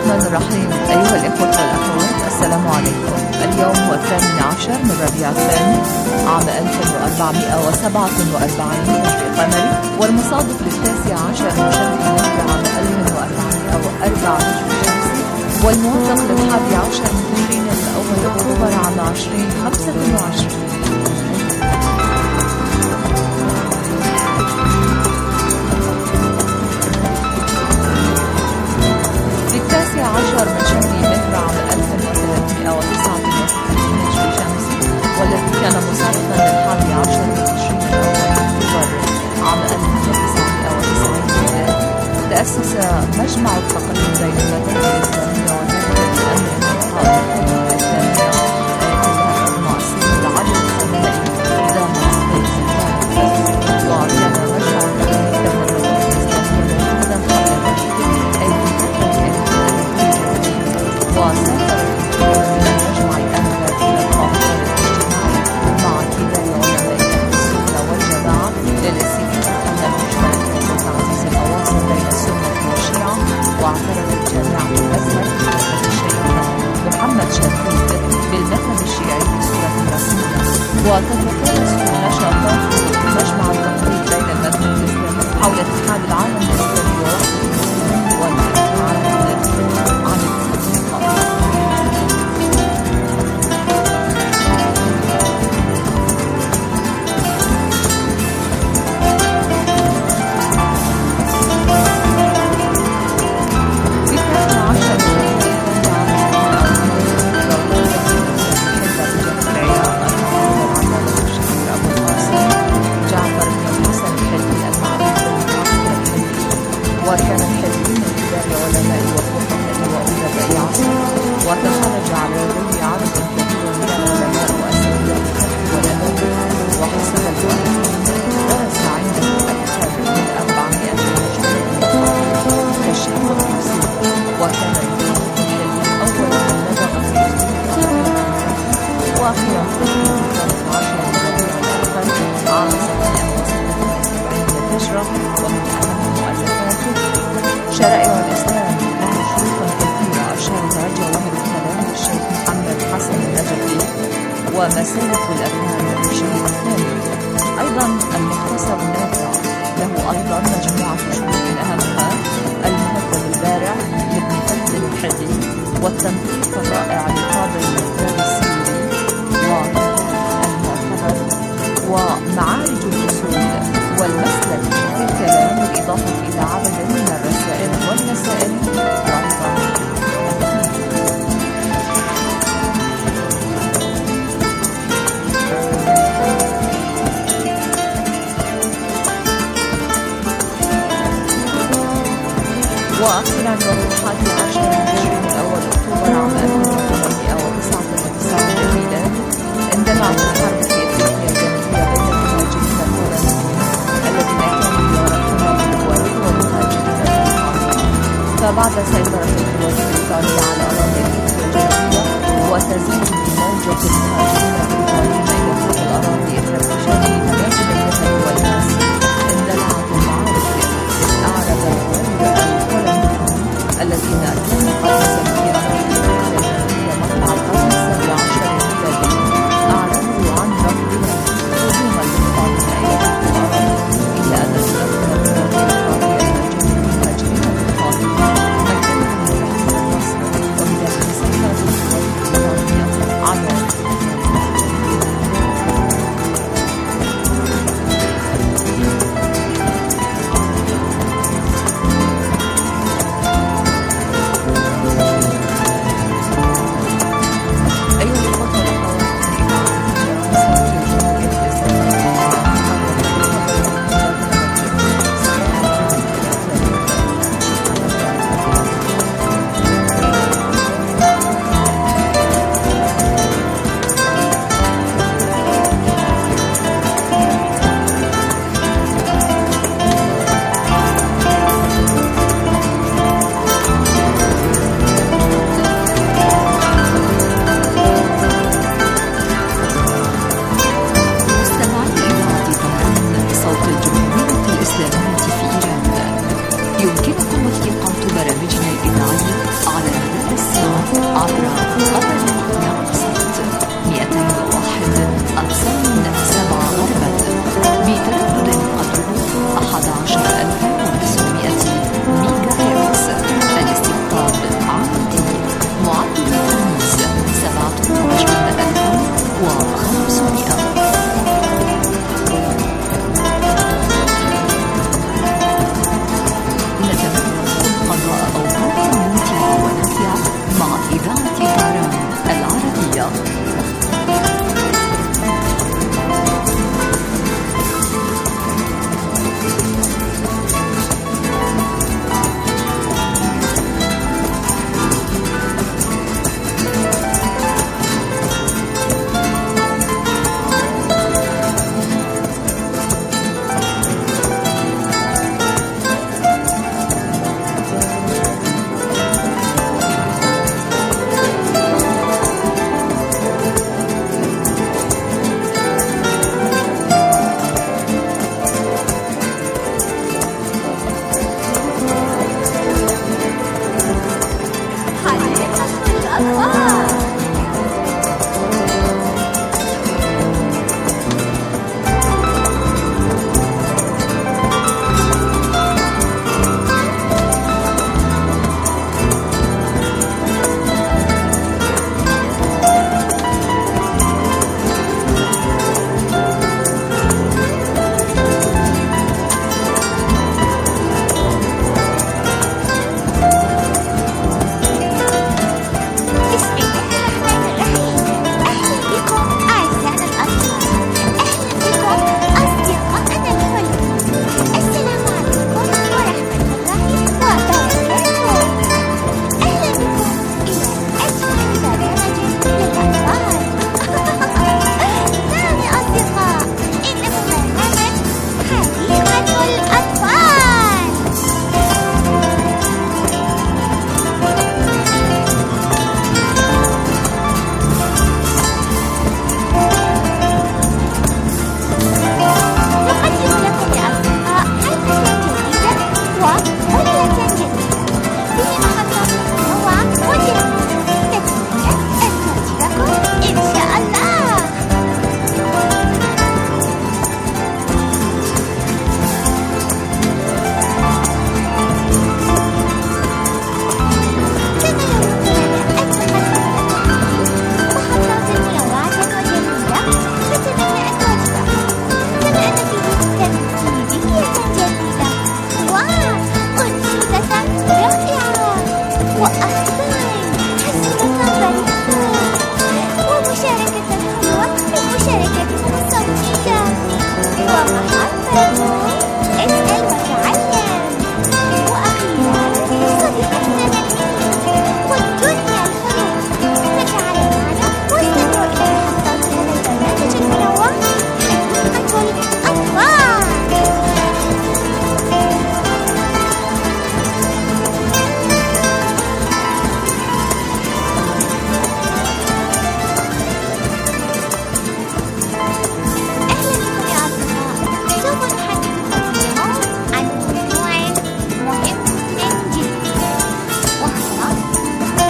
الرحمن الرحيم. أيها الإخوة والأخوات، السلام عليكم. اليوم هو 18 من ربيع الثاني عام 1447 هجري قمري، والمصادف ل19 من شهر يناير عام 1404 هجري شمسي، والموافق ل11 من تشرين الأول أكتوبر عام 2025. عشر من شهر يناير عام 1369 هجري شمسي، والذي كان مصادفا ل11 من تشرين الأول أكتوبر عام 1990 ميلادي، تأسس مجمع التقليد بين المذاهب الإسلامية والمذهب الأمريكي الإسلامية المعاصر العدد الثاني قدام وكان مجمع التقليد بين المذاهب الإسلامية موجودا قبل وسافر المجمع الأهل إلى القاهرة الاجتماعي مع كبار علماء السنة والجماعة للاستفادة من المجمع وتعزيز الأواصر بين السنة والشيعة. واعترفت جامعة الأزهر الشيخ محمد شفيق بالمذهب الشيعي بصورة رسمية، وتتكرس نشاطات مجمع التقليد بين المذهب الإسلامي حول اتحاد العالم الإسلامي ووحدة المسلمين والابتعاد عن وكان الحلمي من كبار علماء وفقهاء وأدباء عصره، وتخرج على يديه عدد كبير من العلماء وأساتذة الفقه والأدب، وحصل الوالدين درس عنده أكثر من 400 مجلد كالشيخ الطوسي، وكان الحلمي أول من نبغ في أسلوب وأخيرا توفي في 13 من ربيع الآخر عام 776 للهجرة. ومن أهم مؤلفاته شرائع الإسلام له شروطا كثيرة أشارها جواهر الكلام للشيخ محمد حسن النجفي، ومسالك الأفهام للشيخ الثاني. أيضا المختصر النافع له أيضا مجموعة شروط أهمها المهذب البارع لابن فهد الحدي، والتنقيط الرائع لقاضي الدارسي والمعتبر، ومعارج الأصول والمسلك في الكلام، بالإضافة إلى عدد من الرسائل والمسائل وأيضا وأخيرا وفي 11 من تشرين الأول أكتوبر عام 1499 ميلادي اندلعت الحرب في إفريقيا الجنوبية بين المهاجرين الفرنسيين الذين كانوا يعرفون بالوالد والمهاجرين البريطانيين. فبعد سيطرة القوات البريطانية على أراضي أفريقيا الجنوبية وتزيد موجة المهاجرين البريطانيين إلى تلك الأراضي إثر انتشار تبادل النسب والناس، اندلعت المعارك أعرب الوالد الذين كانوا قد نزلوا في أراضي أفريقيا الجنوبية مطلع القرن السابع عشر الميلادي أعلنوا عن رفضهم هجوما للقادمين إلى تلك الأراضي، إلا أن الأكثر من القاضية إلى جانب المهاجرين البريطانيين مكنهم من تحقيق النصر، وبذلك سيطرت القوات البريطانية على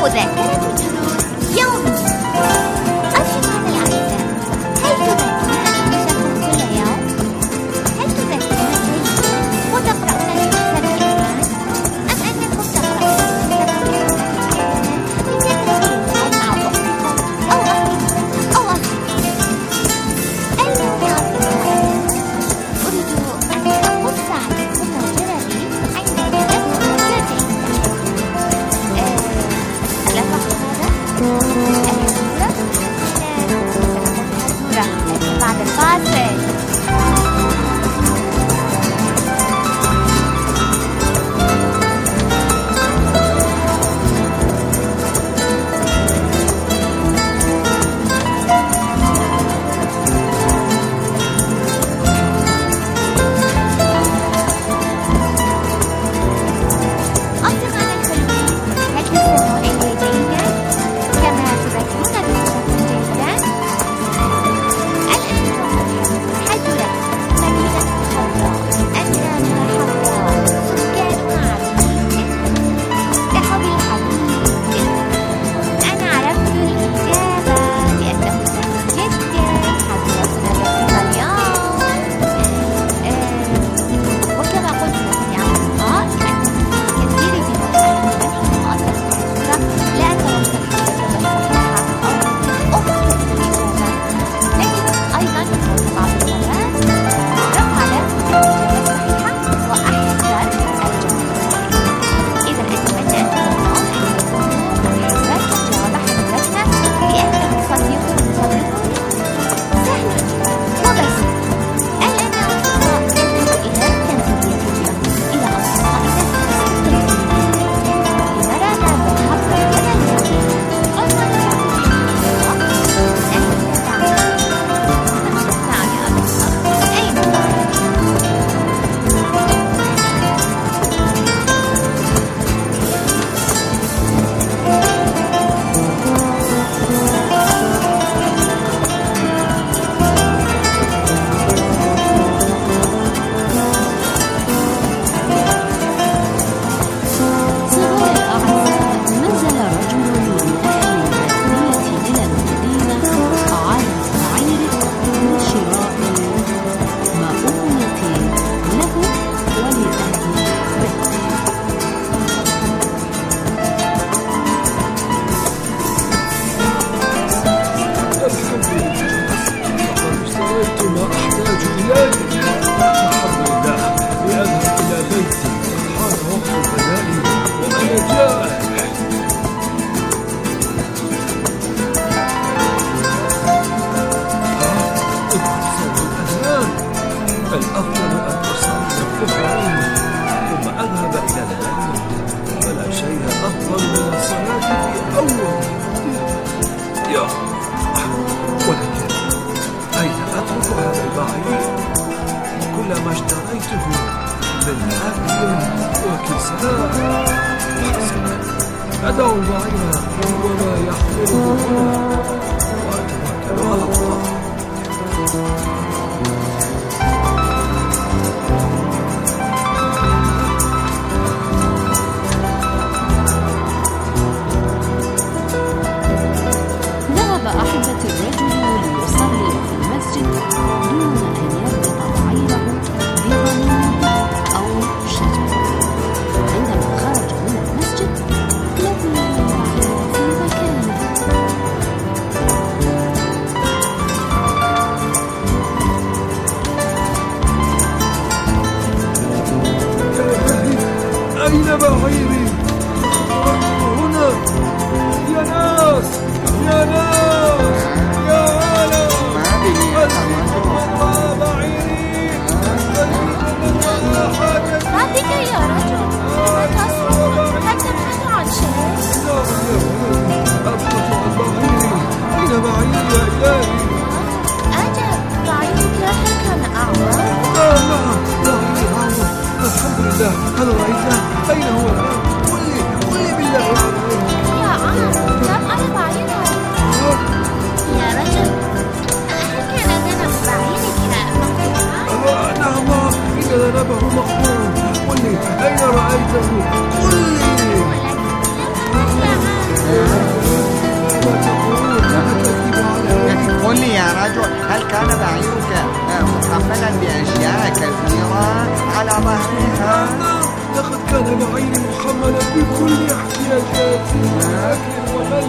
مذاكرة الدروس يوميا. أصدقائنا الأعزاء، هل تذاكرون دروسكم كل يوم؟ هل تذاكرون جيدا وتقرؤون الحساب الإيمان؟ أم أنكم تقرؤون الحساب لتدخلوا الحال مع أختكم أو أخيكم أو أخيكم؟ المهم يا أصدقائي، أريد أن أقص عليكم تجربي عندما أدخل جديد. بعد الفاصل.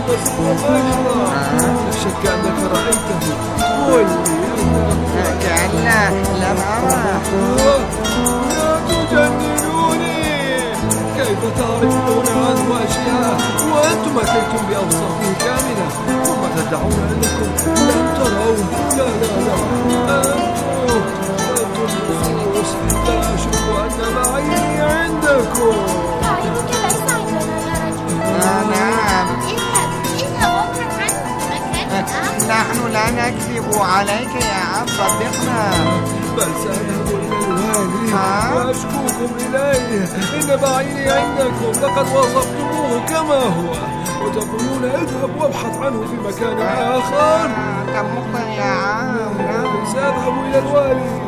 لا شك أنك رأيته. قل لي. كلا لم أره. لا تجننوني. كيف تعرفون عنه أشياء وأنتم أتيتم بأوصافه كاملة ثم تدعون أنكم لم تروا؟ لا أنتم لصوص. لا أشك أن معي عندكم. بعيرك ليس عندنا يا رجل. نعم. اذهب وابحث عنه مكاننا. نحن لا نكذب عليك يا عم، صدقنا. بل سأذهب إلى الوالي وأشكوكم إليه. إن بعيني عندكم، لقد وصفتموه كما هو وتقولون اذهب وابحث عنه في مكان آخر. أنت مخطئ يا عم. سأذهب إلى الوالي.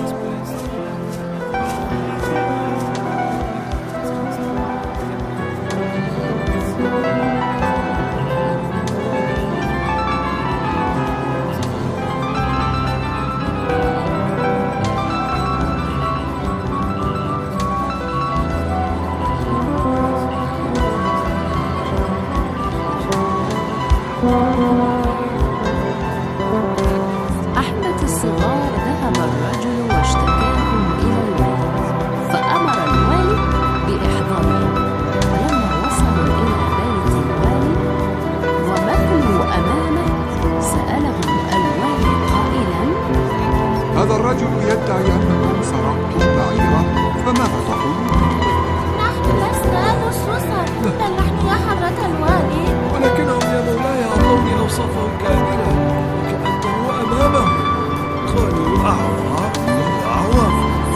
أحمد الصغار ذهب الرجل واشتكاهم إلى الوالي، فأمر الوالي بإحضارهم. ولما وصلوا إلى بيت الوالي ومكنوا أمامه سألهم الوالي قائلا: هذا الرجل يدعي أنكم سرقتم بعيرا، فماذا تقولون؟ نحن لسنا لصوصا، بل نحن يا حضرة الوالي. ولكنهم يا مولاي أعطوني أوصافه كاملة وكأنه أمامهم. قالوا أعور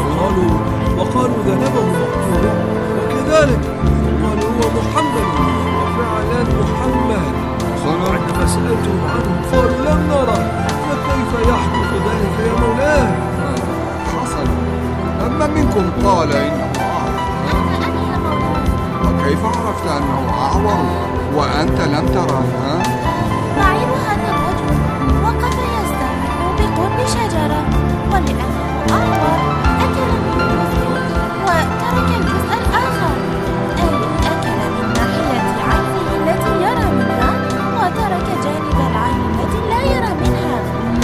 وقالوا ذنبه مقتول، وكذلك قالوا هو محمد وفعلا محمد. وعندما سألتهم عنه قالوا لم نره. فكيف يحدث ذلك يا مولاي؟ حسنا، أما منكم قال إنه أعور؟ أنا يا مولاي. وكيف عرفت أنه أعور وأنت لم تره؟ بعير هذا الرجل وقف يزدحم بقرب شجرة، ولأنه أعور أكل من الوفد وترك الجزء الآخر، أي أكل من ناحية عينه التي يرى منها وترك جانب العين التي لا يرى منها.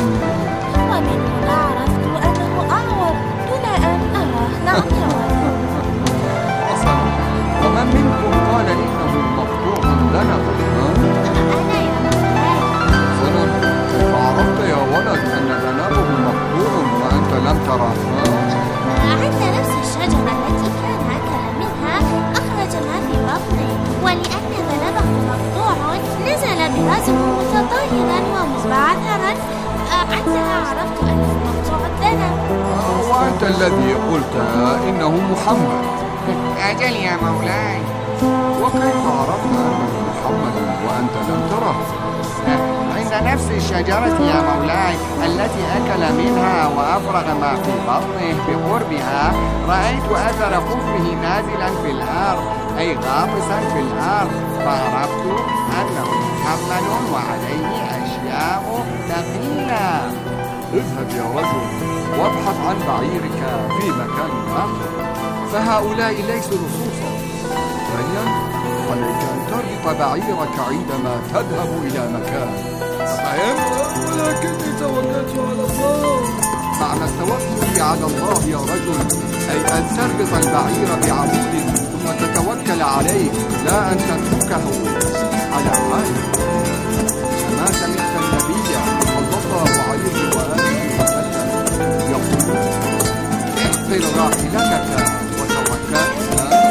ومن هنا عرفت أنه أعور دون أن أراه. نعم يا ولد. حسنا، ومن منكم قال إنه مقطوع ذنبه؟ أنا يا مولاي. حسنا، كيف عرفت يا ولد أن ذنبه مقطوع وأنت لم تره؟ عند نفس الشجرة التي كان أكل منها أخرج ما في بطنه، ولأن ذنبه مقطوع نزل برأسه متطهرا ومبعثرا. عندها عرفت أنه مقطوع الذنب. وأنت الذي قلت إنه محمد. أجل يا مولاي. وكيف عرفت أنه محمد وأنت لم تره؟ عند نفس الشجرة يا مولاي التي أكل منها وأفرغ ما في بطنه بقربها رأيت أثر خفه نازلا في الأرض، أي غاطسا في الأرض، فعرفت أنه محمد وعليه أشياء ثقيلة. اذهب يا رجل وابحث عن بعيرك في مكان آخر، فهؤلاء ليسوا لصوصا. ثانيا، عليك أن تربط بعيرك عندما تذهب إلى مكان. فهمت؟ ولكني توكلت على الله. معنى التوكل على الله يا رجل أي أن تربط البعير بعمود ثم تتوكل عليه، لا أن تتركه على حاله. كما سمعت النبي صلى الله عليه وآله وسلم يقول: احضر راحلتك وتوكل.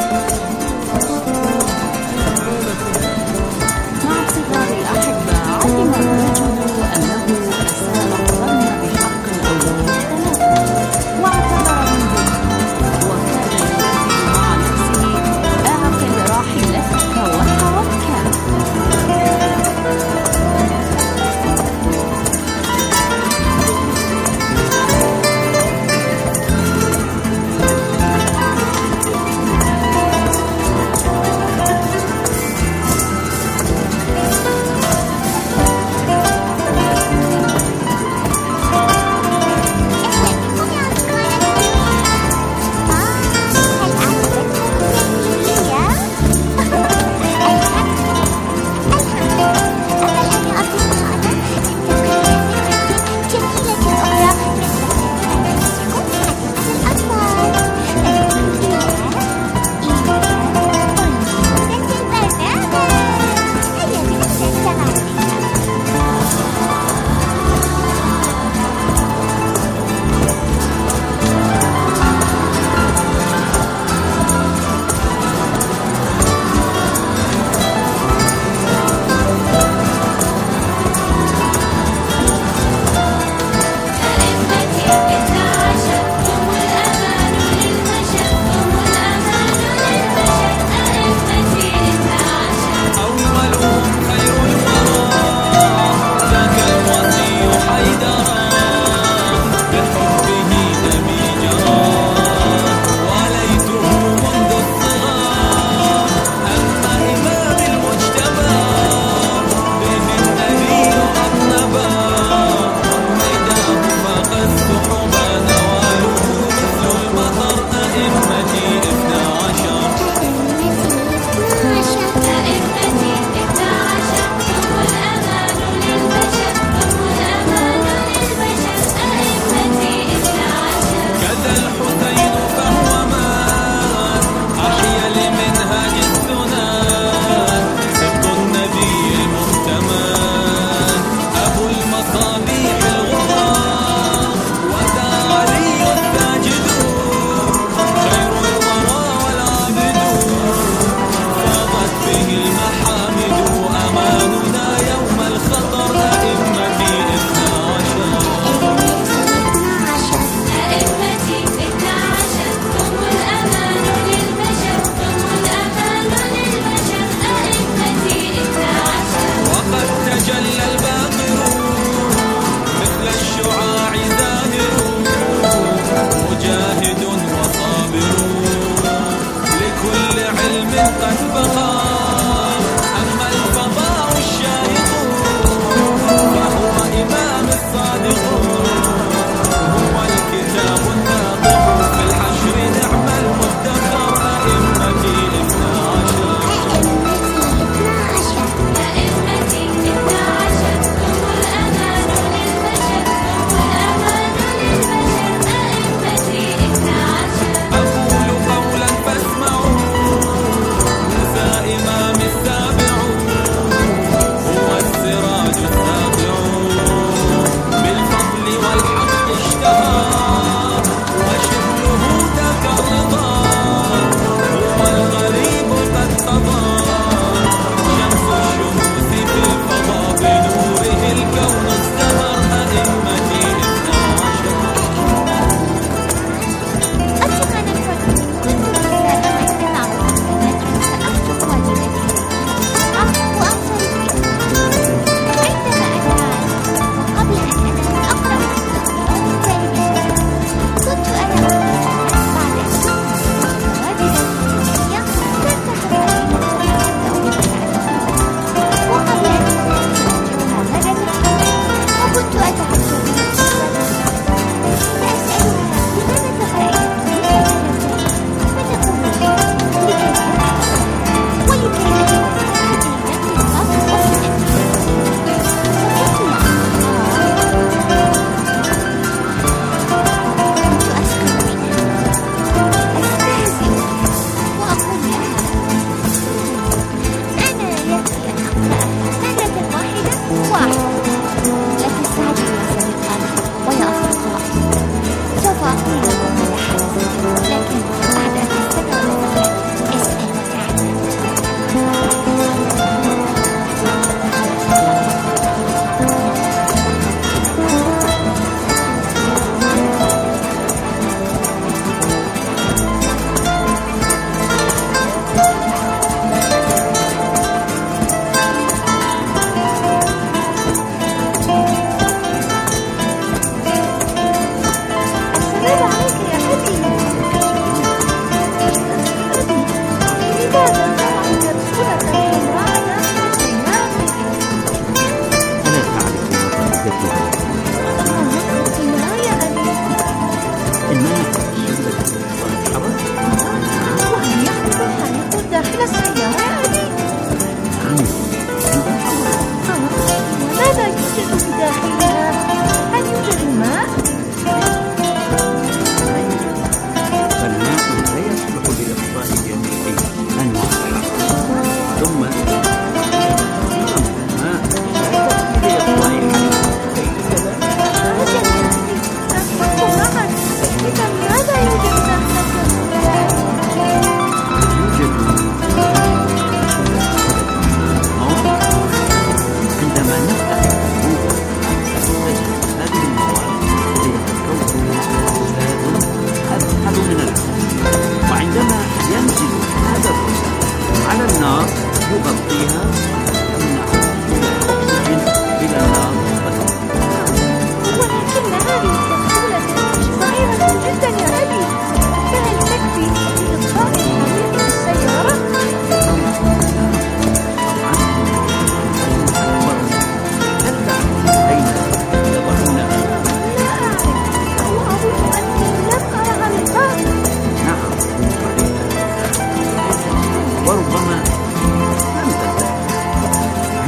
مع صغار الأحبة علم الرجل أنه أساء الظن بحق الأولاد ثلاثة واعتذر منهم، وكان يردد مع نفسه: أعقل راحلتك وتوكل.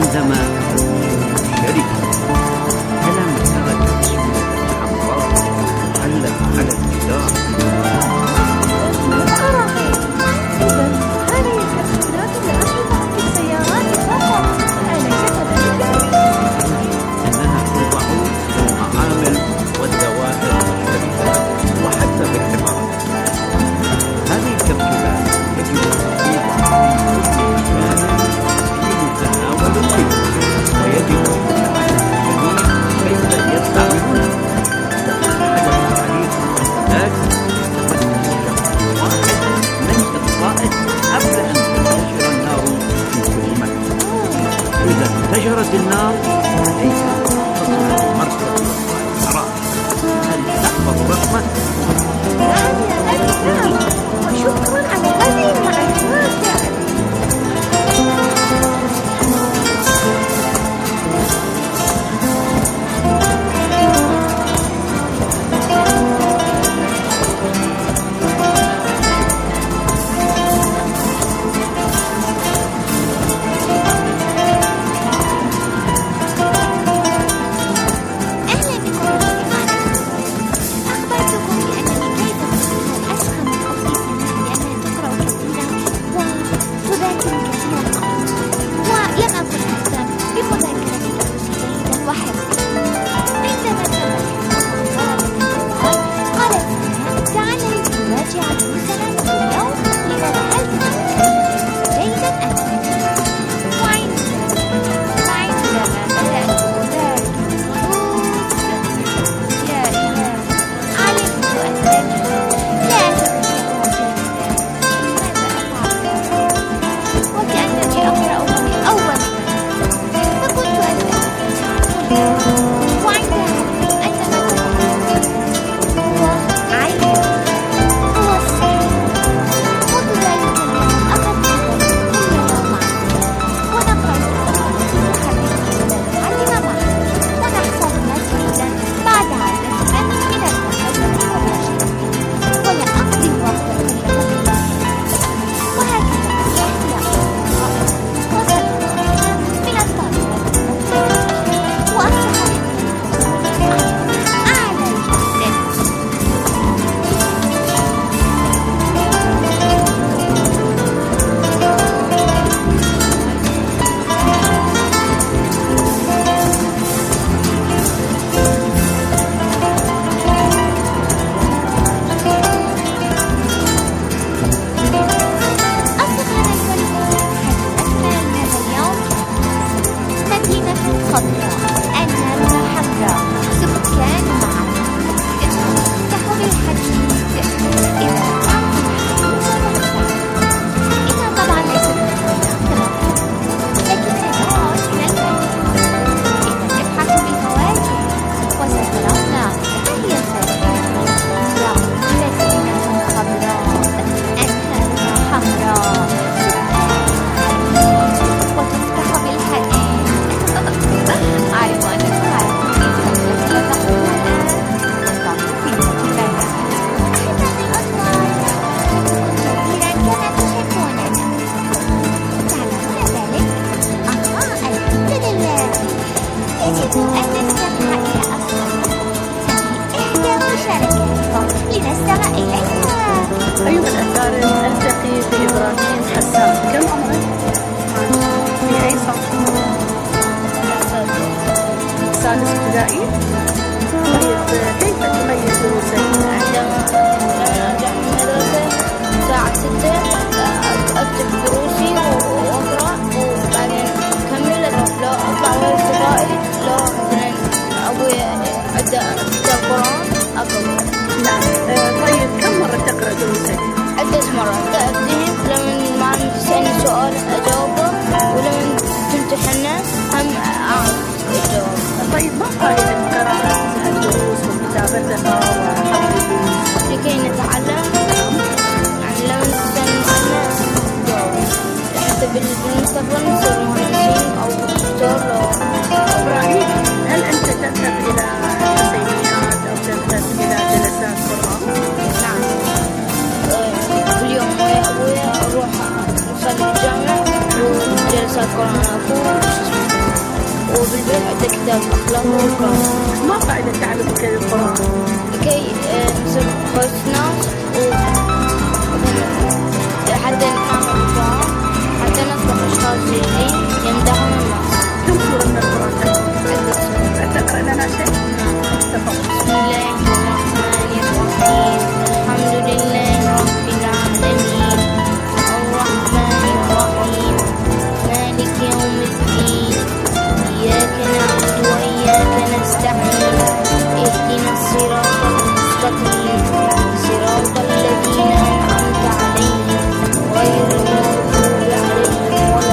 عندما شركة ألم ترك تصويرا حمراء معلقة على الجدار؟ إذا هذه التفسيرات الأنشطة في السيارات فقط، أليس كذلك؟ أنها توضع في المعامل والدوائر والشركات وحتى بالحمارات. هذه التفصيلات يجب أن توضع في كل مكان في متناول اليد، ويجب أن يتعلم الجميع كيف يستعملونها. حدث حديث لكن واحد من إطفائه قبل أن تنتشر النار في كل مكان. إذا انتشرت النار عليك تصل المركز والسيارات. هل تحفظ رقمك؟ نعم يا أبي، نعم، وشكرا على هذه المعلومات يا أبي. أهلا بكم مستمعينا. أخبرتكم بأنني كيف تصبح أشقى من أختي سماح لأنها تقرأ كثيرا وتذاكر كثيرا، ولم أكن أهتم بمذاكرة دروسي جيدا وحفظي. عندما قالت سماح: تعالي نراجع دروسنا اليوم لنرى هل تتذكرين جيدا أم لا. وعندما بدأت أذاكر يا إلهي، علمت أنني لا أستطيع جيدا. ماذا أفعل؟ وكأنني أقرأ من أول فكنت أسأل وعندها أنما وعيني هو الصحيح. منذ ذلك اليوم أخذت كل يوم عنه ونقرأ القرآن ونحدث إلى المعلم معه ونحفظ مزيدا بعد عادتنا من المحاضرة مباشرة، ولا أقضي الوقت كله وهكذا أصبحت وصلت من الطالبة وأصبح أعلى جدا. أصدقائنا الكريمون، حديثنا لهذا اليوم مدينة خضراء، أنهارها حمراء، سكان معروف، تفتح بالحديد إذا أعطي إنها طبعا ليست مدينة كما لكنها نوع من المدينة. إذا نبحث بالفواكه وسترون ما هي الفواكه. مدينة خضراء، أنهارها حمراء، وتفتح بالحديد. أعرف أنكم تعرفون كيف تقولون بالضبط في الكتابة. أحبائي الأطفال، كثيرا كما تحبوننا. تعلمون ذلك؟ الحمد لله. يجب أن نستمع إلى أصواتكم. إحدى مشاركاتكم لنستمع إليها. أيها الأفارس، ألتقي بإبراهيم حسان. كم عمرك؟ في أي صف؟ سادس ابتدائي. طيب، كيف تميز دروسك؟ عندما أرجع من المدرسة الساعة 6 أكتب دروسي وأقرأ، وبعدين أكمل. لو أطلع ويا أصدقائي، لو مثلا أبوي عنده كتاب قرآن أقرأ. نعم. طيب، كم مرة تقرأ دروسك؟ عدة مرات. أبدهم لما المعلم تسألني سؤال أجاوبه، ولما تمتحنا هم أعرف الجواب. طيب، ما فائدة قراءة البيت عنده كتاب أخلاق وقرآن. ما فائدة تعلمك القرآن؟ لكي نصير كويس ناس حتى نفهم القرآن، حتى نصبح أشخاص جيدين يمدحون الناس. كم سورة من القرآن تحفظ؟ عدة سورة. تقرأ لنا شيء؟ تفضل. بسم الله الرحمن الرحيم. الحمد لله رب العالمين الرحمن الرحيم مالك يوم الدين إياك نعبد وإياك نستعين اهدنا الصراط المستقيم صراط الذين أنعمت عليهم غير المغضوب عليهم ولا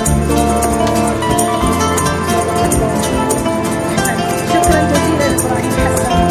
الضالين. شكرا جزيلا إبراهيم حسان.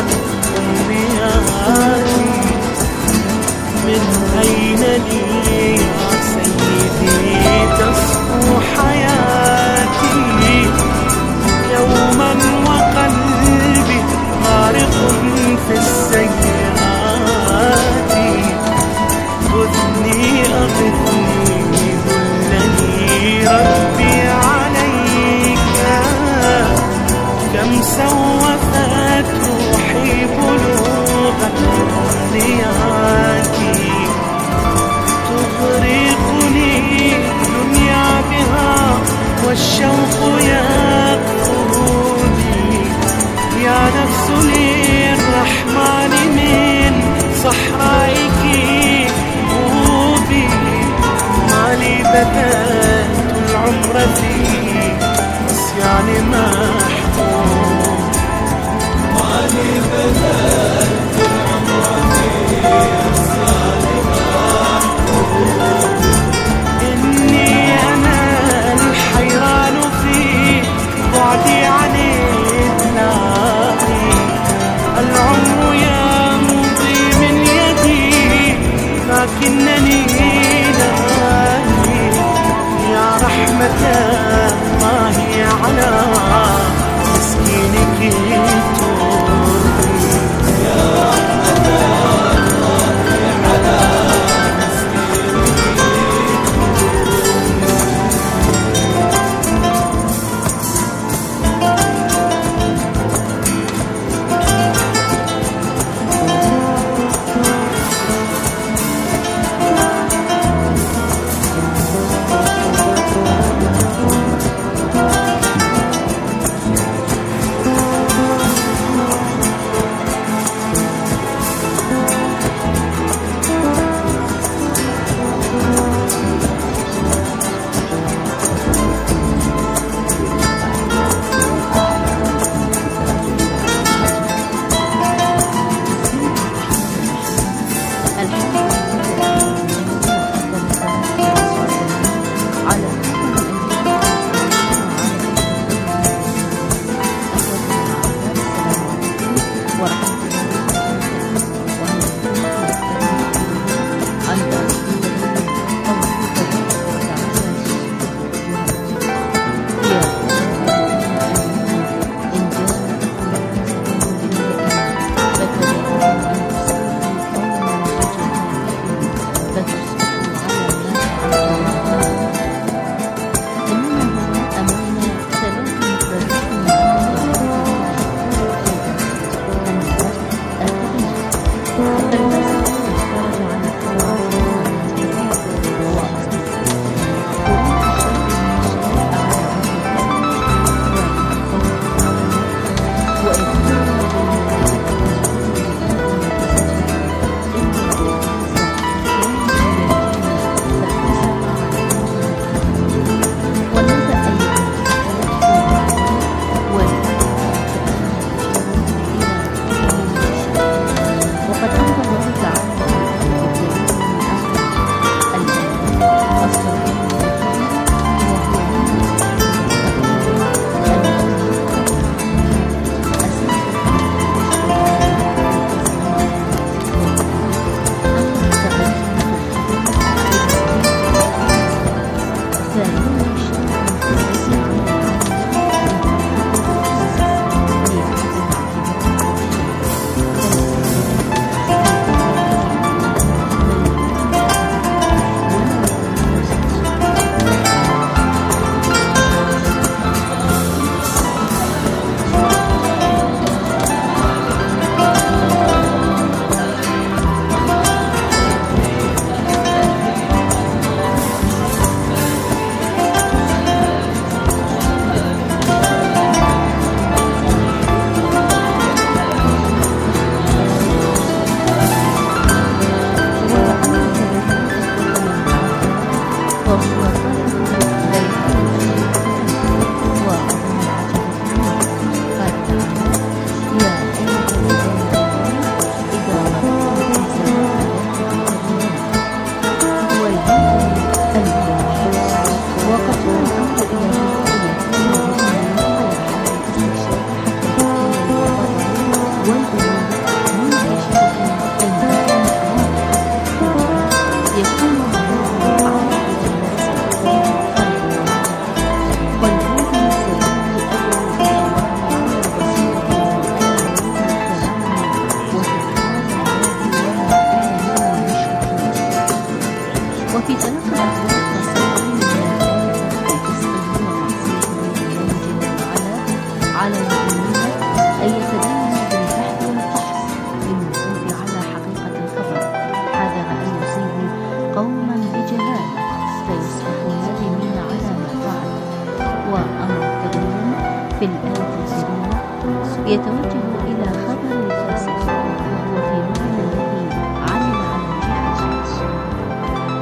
أمنياتي. من أين لي يا سيدي تصفو حياتي يوما وقلبي غارق في السيئات. خذني أغثني دلني ربي عليك. كم سوفت روحي بلوغ الأمنيات. تغرقني الدنيا بها والشوق يقودني. يا نفس للرحمن من صحرائك قوبي. ما لي بذلت العمر في نسيان محبوب. ما لي بذلت العمر في نسيان محبوب. إني أنا الحيران في بعدي عن الله. العمر يمضي من يدي لكنني لاهي. يا رحمة الله على مسكين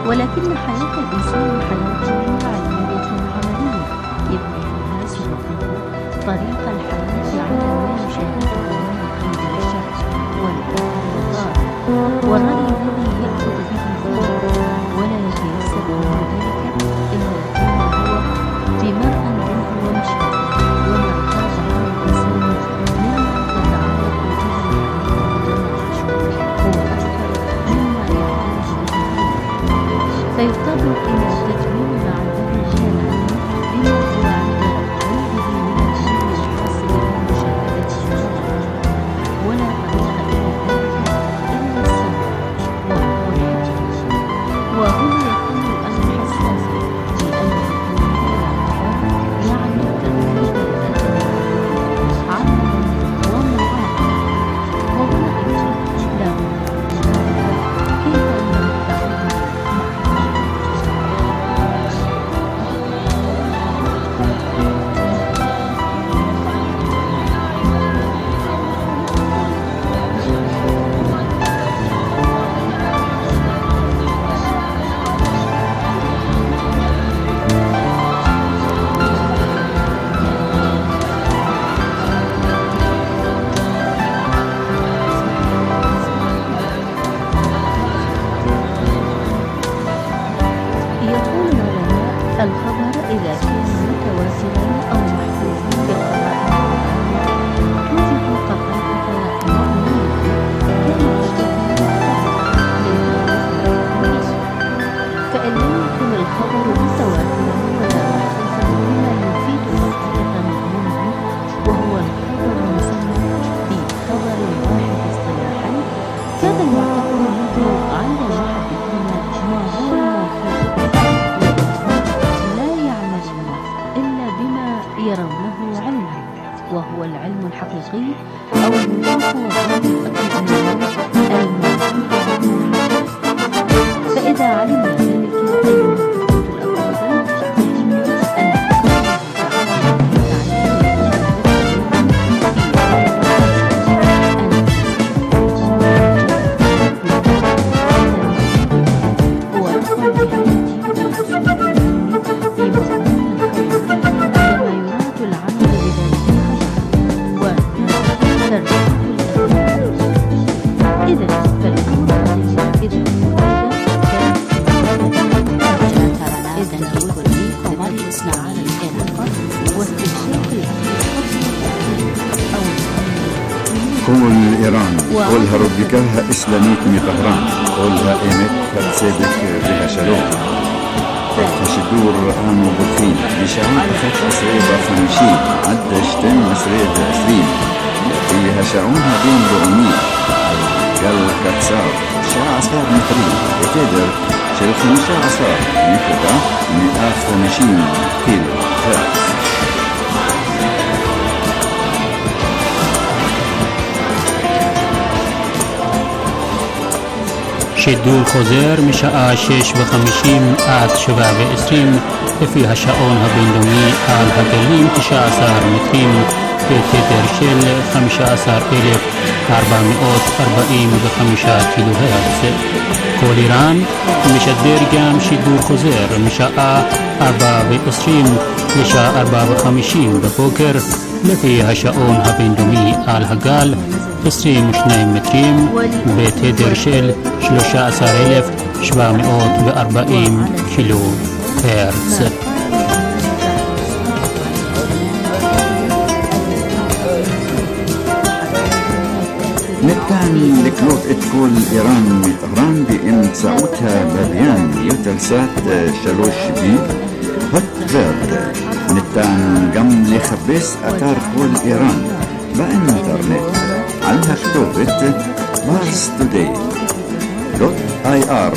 ولكن حياة الإنسان حياة علمية عملية يبني فيها سلوكه طريق الحياة على ما يشاهده من الخير والشر والأثر والضار والرأي الذي يأخذ به الظاهر ولا يتيسر له ذلك إلا كان هو في مرأى منه ومشهد وما خرج عن الإنسان مما تتعلق به هو أكثر مما يحتاج إليه فيضطر إلى تدوين معرفته العلم بما هو عند غيره من العلم الحاصل بمشاهدة ولا طريق إلى ذلك إلا السمع وهو الحديث. وهنا يكون الأمر حساسا لأن يعني تدريب الأدب عملا ومعاملة وهنا يجب له كيف نتعامل يقول العلماء الخبر إذا كان متواترا أو محفوظا بقواعد توجب قطعية مؤمنية فإن لم يكن الخبر متواترا ولا محفوظا بما يفيد قطعية مؤمنه وهو الخبر المسمى بخبر واحد اصطلاحا كان المعتبر منه عند المحدثين ما هو الموثوق لا يعملون إلا بما يرونه علما وهو العلم الحقيقي أو المضاف غير الموجود فإذا علمنا ذلك أيها الأخوة كل إيران كلها ربكها إسلاميت من طهران كلها إيمت فتصدق بها شلوم تشدور آمو بطفين بشعان أخذ أسريبا 50 عد شتم أسريبا 20 فيها شعونها بين بغمية قال كتسار شاع صار مترين يتدر شل 15 نكدا 150 كيلو هرتز שידור חוזר משעה 6:50 עד 7:20 לפי השעון הבינלאומי על הגלים 19 מטרים בתדר של 15,445 קילו הרץ. כל איראן משדר גם שידור חוזר משעה 4:20 לשעה 4:50 בבוקר לפי השעון הבינלאומי על הגל 22 מטרים בתדר של 13,740 קילו הרץ. نتعني لكلوت اتكول إيران من طهران بإمتساعتها بابيان يوتلسات 3 بي هوت بيرد نتعني قم لخبس أتار كل إيران بإنترنت على كتوبة parstoday.ir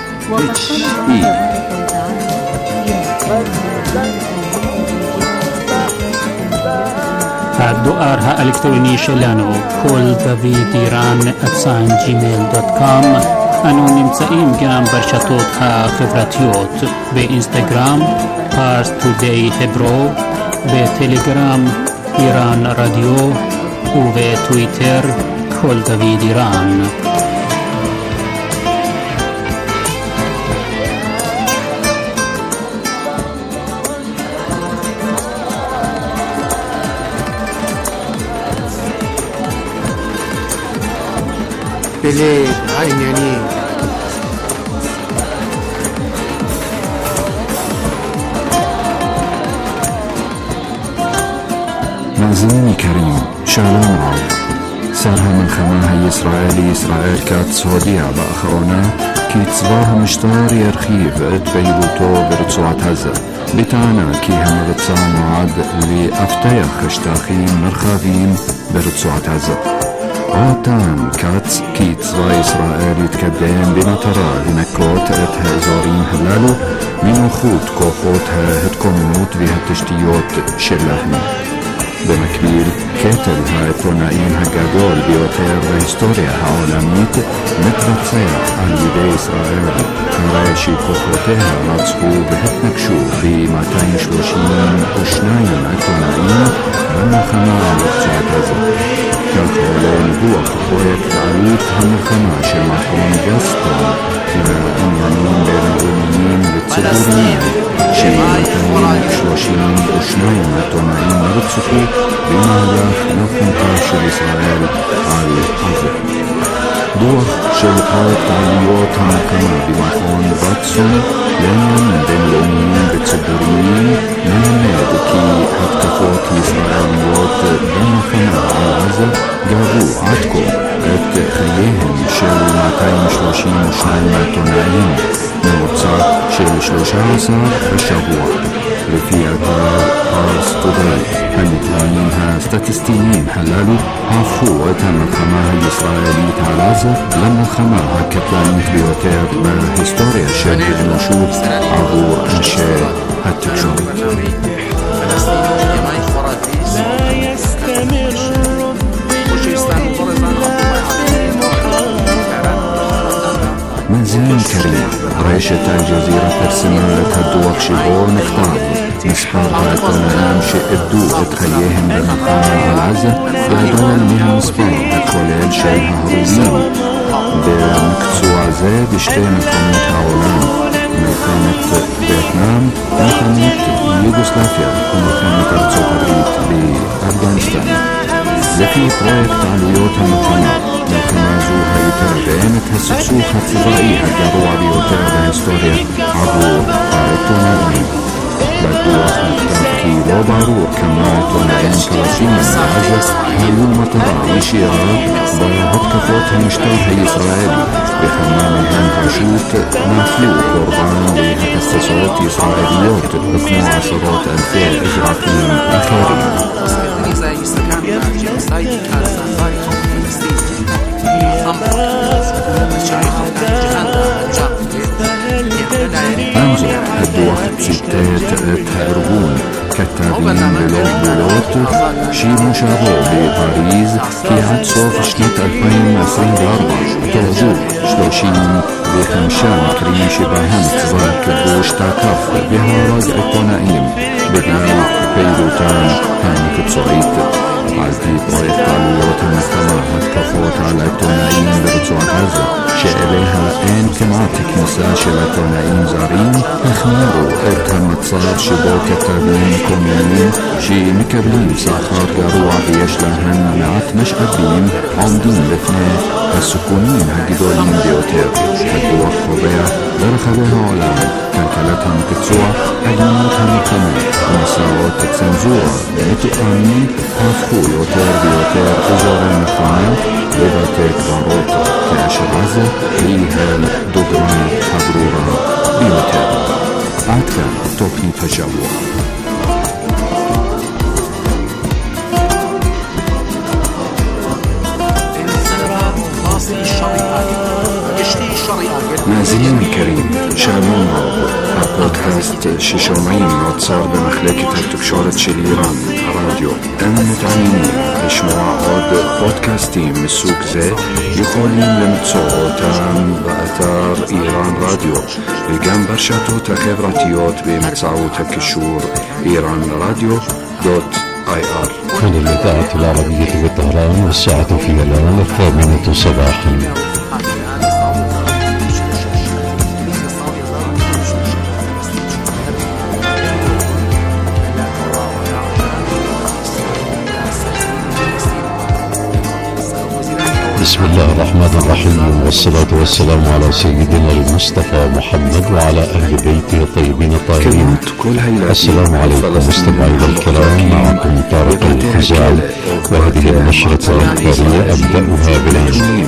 הדואר האלקטרוני שלנו כל דוד איראן @gmail.com. אנו נמצאים גם ברשתות החברתיות באינסטגרם פארס טודיי hebro, בטלגרם איראן רדיו ובטוויטר כל דוד איראן. بليد عينيني. مازني كريم شالوم عوض سرها من خماها إسرائيل كات سودية بأخرونا كي تصباها مشتار يرخيف بيروتو برצועת עזה بتاعنا كي هم رצان وعد لأفتيخ اشتاخين مرخابين برצועת עזה אותם קץ כי צבא ישראל יתקדם במטרה לנקות את האזורים הללו מנוחות כוחות ההתקוממות והתשתיות שלהם. במקביל, קטל העיתונאים הגדול ביותר בהיסטוריה העולמית מתבצע על ידי ישראל אחרי שכוחותיה רצחו והתנגשו ב-232 עיתונאים במלחמה ברצועת עזה. כך עולה ניתוח פרויקט עלות המלחמה של מכון גסטון לעניינים בינלאומיים וציבוריים ש-232 עיתונאים נרצחו במהלך מלחמתה של ישראל על עזה. דוח של פרויקט עלויות המלחמה במכון ווטסון לעניינים בינלאומיים וציבוריים מלמד כי התקפות ישראליות במלחמה על עזה גבו עד כה את חייהם של 232 עיתונאים, ממוצע של 13 בשבוע. לפי אתר פארס טודיי, הנתונים הסטטיסטיים הללו הפכו את המלחמה הישראלית על עזה למלחמה הקטלנית ביותר בהיסטוריה של האנושות עבור אנשי התקשורת. מזין קרים, רשת אל-ג'זירה פרסמה את הדוח שבו נכתב מספר העיתונאים שאיבדו את חייהם במלחמה על עזה גדול מהמספר הכולל של ההרוגים במקצוע זה בשתי מלחמות העולם, מלחמת וייטנאם, מלחמת יוגוסלביה ומלחמת ארצות הברית באפגניסטן. לפי פרויקט עלויות המלחמה, מלחמה זו הייתה באמת הסכסוך הצבאי הגרוע ביותר בהיסטוריה עבור העיתונאים. בדוח נכתב כי לא ברור כמה עיתונאים פלסטינים בעזה היו מטרה ישירה בהתקפות המשטר הישראלי, וכמה מהם פשוט נפלו קורבן להתקפות ישראליות כמו עשרות אלפי אזרחים אחרים. עם זאת, הדוח ציטט את הארגון כתבים ללא גבולות שמושבו בפריז כי עד סוף שנת 2024 תועדו 35 מקרים שבהם צבא הכיבוש תקף והרג עיתונאים בגלל פעילותם המקצועית. על פי פרויקט עלויות המלחמה, התקפות על עיתונאים ברצועת עזה שאליה אין כמעט כניסה של עיתונאים זרים החמירו את המצב שבו כתבים מקומיים שמקבלים שכר גרוע ויש להם מעט משאבים עומדים בפני הסיכונים הגדולים ביותר. הדוח קובע ברחבי העולם כלכלת המקצוע, אלימות המלחמה ומסעות צנזורה מתואמים הפכו יותר ויותר אזורי מלחמה לבתי קברות, כאשר עזה היא הדוגמה הברורה ביותר. עד כאן תוכנית השבוע. מאזינים יקרים, שלום רב. הפודקאסט ששומעים נוצר במחלקת התקשורת של איראן, הרדיו. אם מתעניינים לשמוע עוד פודקאסטים מסוג זה, יכולים למצוא אותם באתר איראן רדיו וגם ברשתות החברתיות באמצעות הקישור iranradio.ir. هنا الإذاعة العربية بطهران والساعة في الآن 8 صباحا. بسم الله الرحمن الرحيم، والصلاة والسلام على سيدنا المصطفى محمد وعلى أهل بيته الطيبين الطاهرين. السلام عليكم مستمعينا الكرام، معكم طارق الخزاعي، وهذه النشرة الإخبارية أبدأها بالعنوان.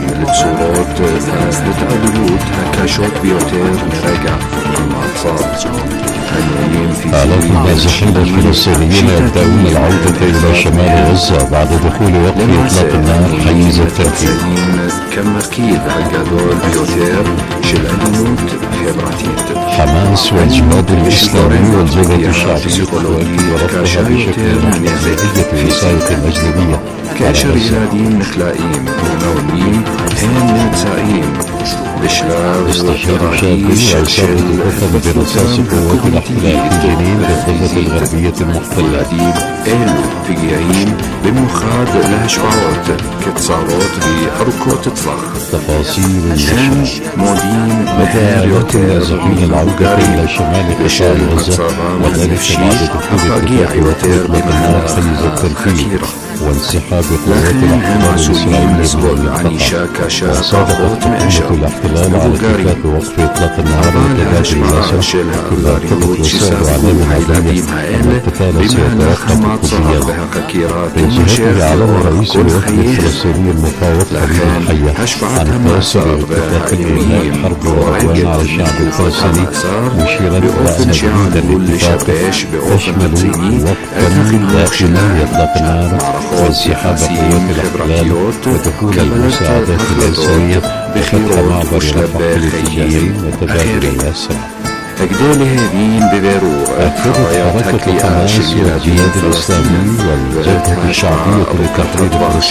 آلاف النازحين الفلسطينيين يبدأون العودة إلى شمال غزة بعد دخول وقف إطلاق النار حيز التنفيذ. حماس والجهاد الإسلامي والجبهة الشعبية الكويتية ورفضها بشكل محدودية الوسائط الأجنبية. كاشر ينادين نخلائيم ونومين هين نتسائيم استشهاد شاكري وإصابة الأثم برصاص قوات الاحتلال في جنين بالضفة الغربية المحتلة. في جيعين بمخاد لهشبعوت كتصارات بأركوت تطلق. تفاصيل النشر. مدى آلاف النازحين العودة إلى شمال قطاع غزة، وذلك بعد دخول اتفاق وإطلاق النار حيز التنفيذ وانسحاب قوات الاحتلال الإسرائيلية من المنطقة. وصادقت قوة الاحتلال على اتفاق وقف إطلاق النار لتبادل الأسر، كما كتبت وسائل إعلام عالمية أن القتال سيتوقف بالزيادة. في جهته أعلن رئيس الوفد الفلسطيني المفاوض حبيب الحية عن تأثر اتفاق إنهاء الحرب والعدوان على الشعب الفلسطيني، مشيرا إلى أن جديد الاتفاق تشمل وقفا دائما لإطلاق النار وانسحاب قوات الاحتلال ودخول المساعدات الإنسانية بفتح معبر رفح الاتجاهين وتبادل الأسرى. أكدت حركة حماس والجهاد الإسلامي والجبهة الشعبية لتحرير